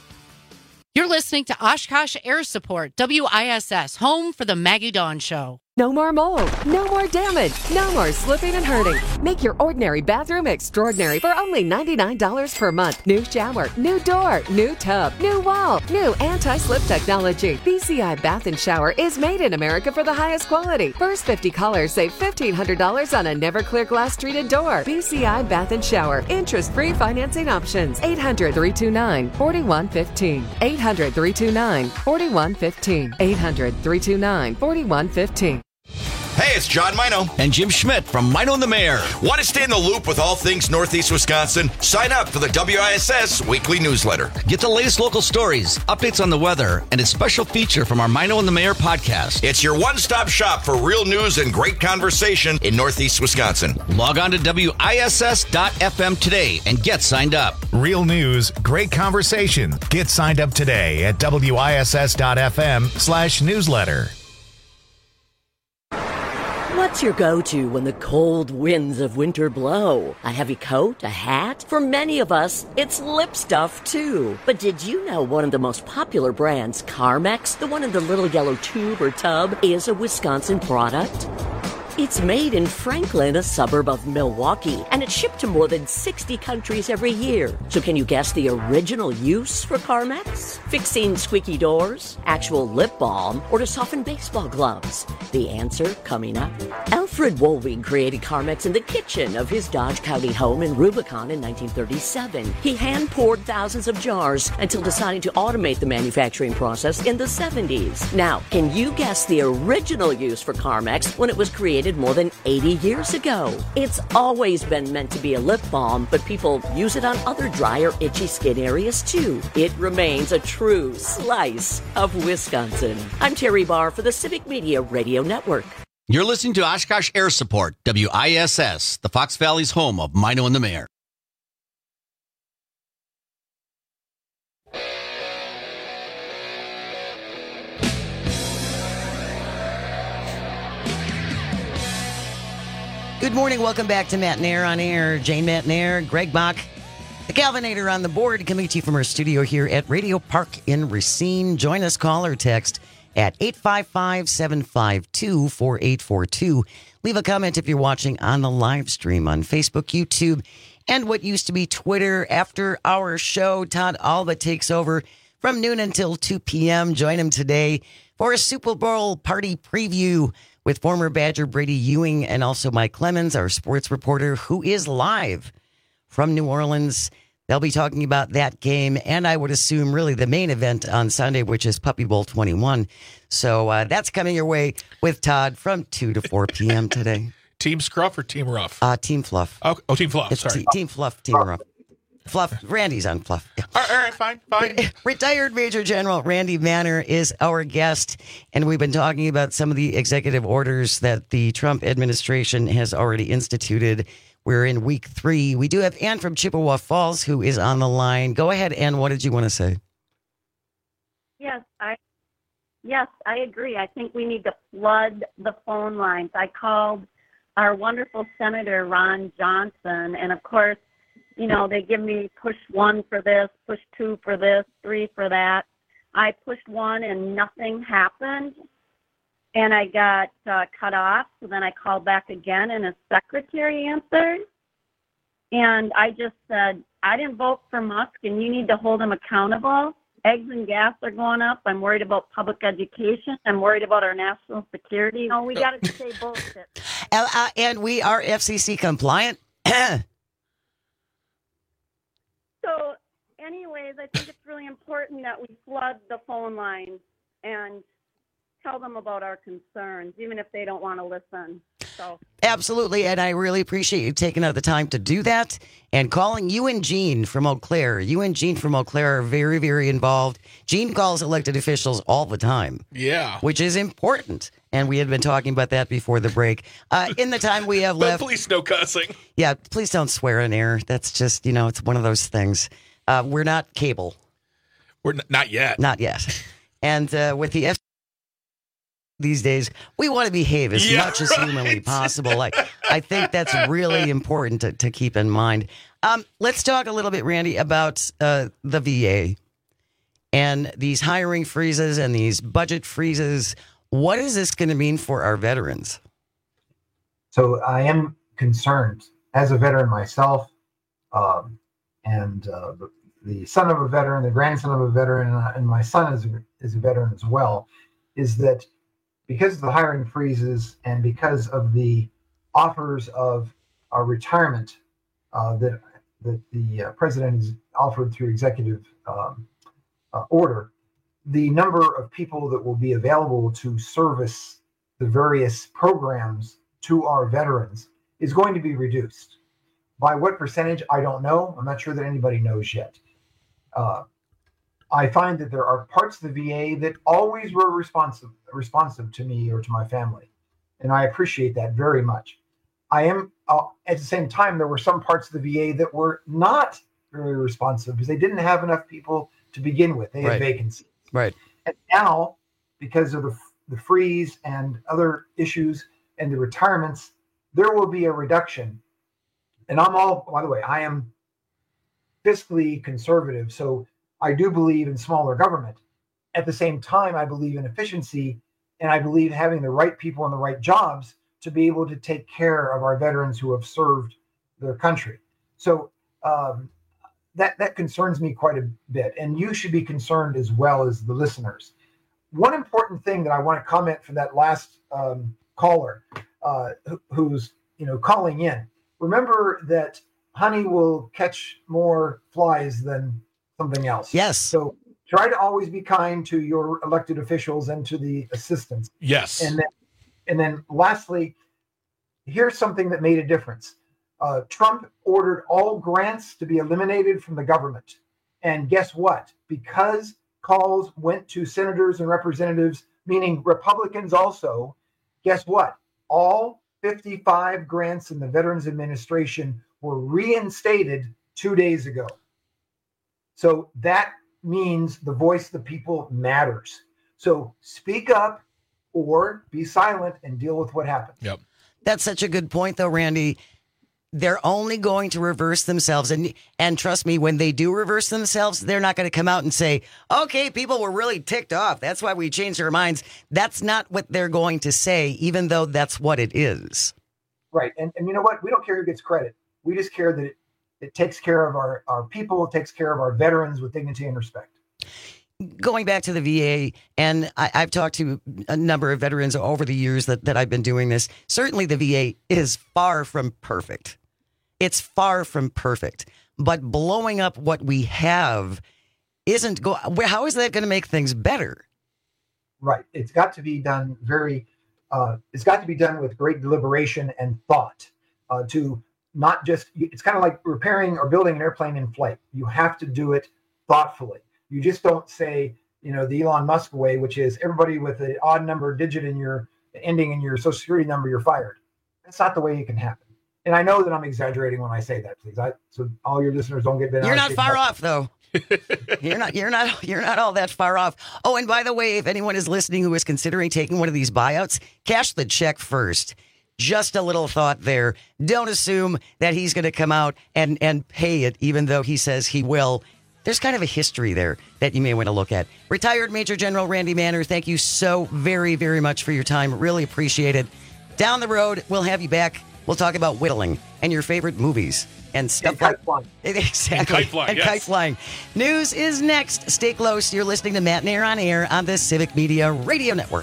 You're listening to Oshkosh Air Support, W I S S, home for the Maggie Dawn Show. No more mold, no more damage, no more slipping and hurting. Make your ordinary bathroom extraordinary for only ninety-nine dollars per month. New shower, new door, new tub, new wall, new anti-slip technology. B C I Bath and Shower is made in America for the highest quality. First fifty callers save fifteen hundred dollars on a never clear glass treated door. B C I Bath and Shower. Interest-free financing options. eight hundred, three two nine, four one one five. eight hundred, three two nine, four one one five. eight hundred, three two nine, four one one five. Hey, it's John Mino. And Jim Schmidt from Mino and the Mayor. Want to stay in the loop with all things Northeast Wisconsin? Sign up for the W I S S weekly newsletter. Get the latest local stories, updates on the weather, and a special feature from our Mino and the Mayor podcast. It's your one-stop shop for real news and great conversation in Northeast Wisconsin. Log on to W I S S dot F M today and get signed up. Real news, great conversation. Get signed up today at W I S S dot F M slash newsletter. What's your go-to when the cold winds of winter blow? A heavy coat? A hat? For many of us, it's lip stuff, too. But did you know one of the most popular brands, Carmex, the one in the little yellow tube or tub, is a Wisconsin product? It's made in Franklin, a suburb of Milwaukee, and it's shipped to more than sixty countries every year. So can you guess the original use for Carmex? Fixing squeaky doors, actual lip balm, or to soften baseball gloves? The answer coming up. Alfred Woolwing created Carmex in the kitchen of his Dodge County home in Rubicon in nineteen thirty-seven. He hand-poured thousands of jars until deciding to automate the manufacturing process in the seventies. Now, can you guess the original use for Carmex when it was created more than eighty years ago? It's always been meant to be a lip balm, but people use it on other dry or itchy skin areas too. It remains a true slice of Wisconsin. I'm Terry Barr for the Civic Media Radio Network. You're listening to Oshkosh Air Support, W I S S, the Fox Valley's home of Mino and the Mayor. Good morning. Welcome back to Matt Nair on Air. Jane Matt Nair, Greg Bach, the Calvinator on the board, coming to you from our studio here at Radio Park in Racine. Join us, call or text at eight five five, seven five two, four eight four two. Leave a comment if you're watching on the live stream on Facebook, YouTube, and what used to be Twitter. After our show, Todd Alba takes over from noon until two p.m. Join him today for a Super Bowl party preview with former Badger Brady Ewing and also Mike Clemens, our sports reporter, who is live from New Orleans. They'll be talking about that game, and I would assume really the main event on Sunday, which is Puppy Bowl twenty-one. So uh, that's coming your way with Todd from two to four p.m. today. Team Scruff or Team Rough? Uh, Team Fluff. Oh, oh Team Fluff, it's sorry. T- team Fluff, Team Rough. Fluff, Randy's on Fluff. Yeah. All, right, all right, fine, fine. Retired Major General Randy Manner is our guest, and we've been talking about some of the executive orders that the Trump administration has already instituted. We're in week three. We do have Ann from Chippewa Falls who is on the line. Go ahead, Ann. What did you want to say? Yes, I yes, I agree. I think we need to flood the phone lines. I called our wonderful Senator Ron Johnson, and of course, you know, they give me push one for this, push two for this, three for that. I pushed one and nothing happened. And I got uh, cut off. So then I called back again and his secretary answered. And I just said, I didn't vote for Musk and you need to hold him accountable. Eggs and gas are going up. I'm worried about public education. I'm worried about our national security. No, we got to say bullshit. Uh, uh, and we are F C C compliant. So, anyways, I think it's really important that we flood the phone lines and tell them about our concerns, even if they don't want to listen. So, absolutely, and I really appreciate you taking out the time to do that and calling. You and Jean from Eau Claire. You and Jean from Eau Claire are very, very involved. Jean calls elected officials all the time. Yeah. Which is important. And we had been talking about that before the break. Uh, in the time we have left. Please, no cussing. Yeah, please don't swear in air. That's just, you know, it's one of those things. Uh, we're not cable. We're n- not yet. Not yet. And uh, with the F C C these days, we want to behave as yeah, much as right. humanly possible. Like, I think that's really important to, to keep in mind. Um, let's talk a little bit, Randy, about uh, the V A and these hiring freezes and these budget freezes. What is this going to mean for our veterans? So I am concerned as a veteran myself, um, and uh, the, the son of a veteran, the grandson of a veteran, and my son is a, is a veteran as well, is that because of the hiring freezes and because of the offers of uh, retirement uh, that, that the uh, president has offered through executive um, uh, order, the number of people that will be available to service the various programs to our veterans is going to be reduced. By what percentage, I don't know. I'm not sure that anybody knows yet. Uh, I find that there are parts of the V A that always were responsive, responsive to me or to my family, and I appreciate that very much. I am, uh, at the same time, there were some parts of the V A that were not very responsive because they didn't have enough people to begin with. They had Right. vacancies. Right. And now, because of the, the freeze and other issues and the retirements, there will be a reduction. And I'm all, by the way, I am fiscally conservative, so I do believe in smaller government. At the same time, I believe in efficiency, and I believe having the right people in the right jobs to be able to take care of our veterans who have served their country. So um, that, that concerns me quite a bit, and you should be concerned as well as the listeners. One important thing that I want to comment for that last um, caller uh, who, who's you know calling in. Remember that honey will catch more flies than something else. Yes. So try to always be kind to your elected officials and to the assistants. Yes. And then, and then lastly, here's something that made a difference. Uh, Trump ordered all grants to be eliminated from the government. And guess what? Because calls went to senators and representatives, meaning Republicans also, guess what? All fifty-five grants in the Veterans Administration were reinstated two days ago. So that means the voice of the people matters. So speak up or be silent and deal with what happens. Yep. That's such a good point, though, Randy. They're only going to reverse themselves. And and trust me, when they do reverse themselves, they're not going to come out and say, okay, people were really ticked off. That's why we changed our minds. That's not what they're going to say, even though that's what it is. Right. And, and you know what? We don't care who gets credit. We just care that it, it takes care of our, our people, it takes care of our veterans with dignity and respect. Going back to the V A, and I, I've talked to a number of veterans over the years that, that I've been doing this. Certainly the V A is far from perfect. It's far from perfect. But blowing up what we have isn't go. How is that going to make things better? Right. It's got to be done very, uh, it's got to be done with great deliberation and thought uh, to not just, it's kind of like repairing or building an airplane in flight. You have to do it thoughtfully. You just don't say, you know, the Elon Musk way, which is everybody with an odd number digit in your ending in your social security number, you're fired. That's not the way it can happen. And I know that I'm exaggerating when I say that, please. I, so all your listeners don't get bent out. You're not far off, though. you're not. You're not. You're not all that far off. Oh, and by the way, if anyone is listening who is considering taking one of these buyouts, cash the check first. Just a little thought there. Don't assume that he's going to come out and and pay it, even though he says he will. There's kind of a history there that you may want to look at. Retired Major General Randy Manner, thank you so very, very much for your time. Really appreciate it. Down the road, we'll have you back. We'll talk about whittling and your favorite movies and stuff and like kite flying. Exactly. And kite flying, and yes. kite flying. News is next. Stay close. You're listening to Matt and Air on Air on the Civic Media Radio Network.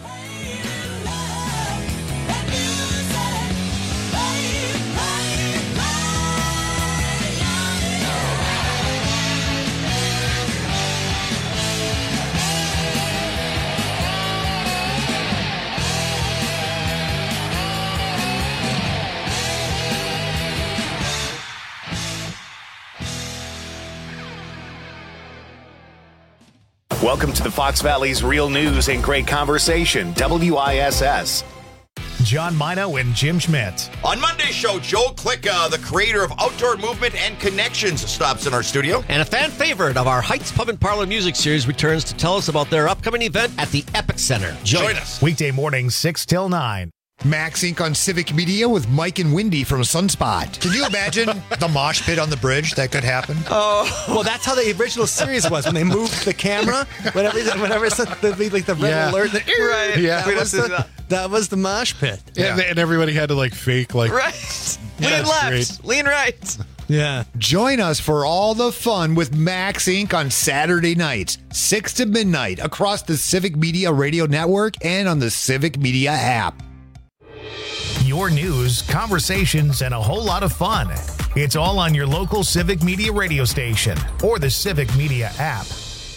Welcome to the Fox Valley's Real News and Great Conversation, W I S S. John Mino and Jim Schmidt. On Monday's show, Joel Klicka, the creator of Outdoor Movement and Connections, stops in our studio. And a fan favorite of our Heights Pub and Parlor Music Series returns to tell us about their upcoming event at the Epic Center. Join, Join us. us. Weekday mornings, six till nine. Max Incorporated on Civic Media with Mike and Wendy from Sunspot. Can you imagine the mosh pit on the bridge that could happen? Oh, well, that's how the original series was when they moved the camera. Whenever, whenever it's the, the, like the red Yeah. alert, the, Right. Yeah. that, was the, that was the mosh pit. Yeah. And, and everybody had to like fake like Right. Yeah, Lean that's left, great. lean right. Yeah. Join us for all the fun with Max Incorporated on Saturday nights, six to midnight, across the Civic Media Radio Network and on the Civic Media app. Your news, conversations, and a whole lot of fun. It's all on your local Civic Media radio station or the Civic Media app.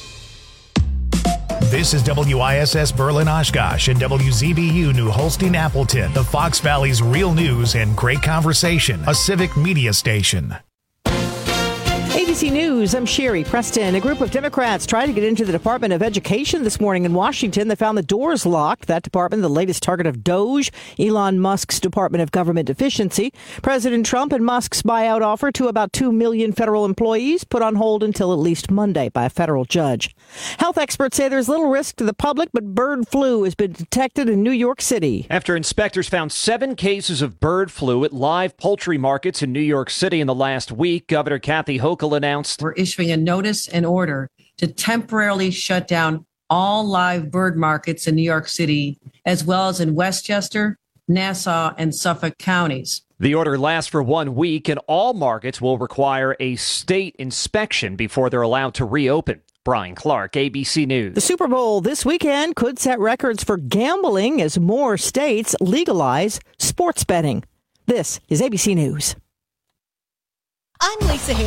This is W I S S Berlin Oshkosh and W Z B U New Holstein Appleton, the Fox Valley's real news and great conversation, a Civic Media station. A B C News, I'm Sherry Preston. A group of Democrats tried to get into the Department of Education this morning in Washington. They found the doors locked. That department, the latest target of DOGE, Elon Musk's Department of Government Efficiency. President Trump and Musk's buyout offer to about two million federal employees put on hold until at least Monday by a federal judge. Health experts say there's little risk to the public, but bird flu has been detected in New York City. After inspectors found seven cases of bird flu at live poultry markets in New York City in the last week, Governor Kathy Hochul announced we're issuing a notice and order to temporarily shut down all live bird markets in New York City, as well as in Westchester, Nassau, and Suffolk counties. The order lasts for one week, and all markets will require a state inspection before they're allowed to reopen. Brian Clark, A B C News. The Super Bowl this weekend could set records for gambling as more states legalize sports betting. This is A B C News. I'm Lisa Hayes.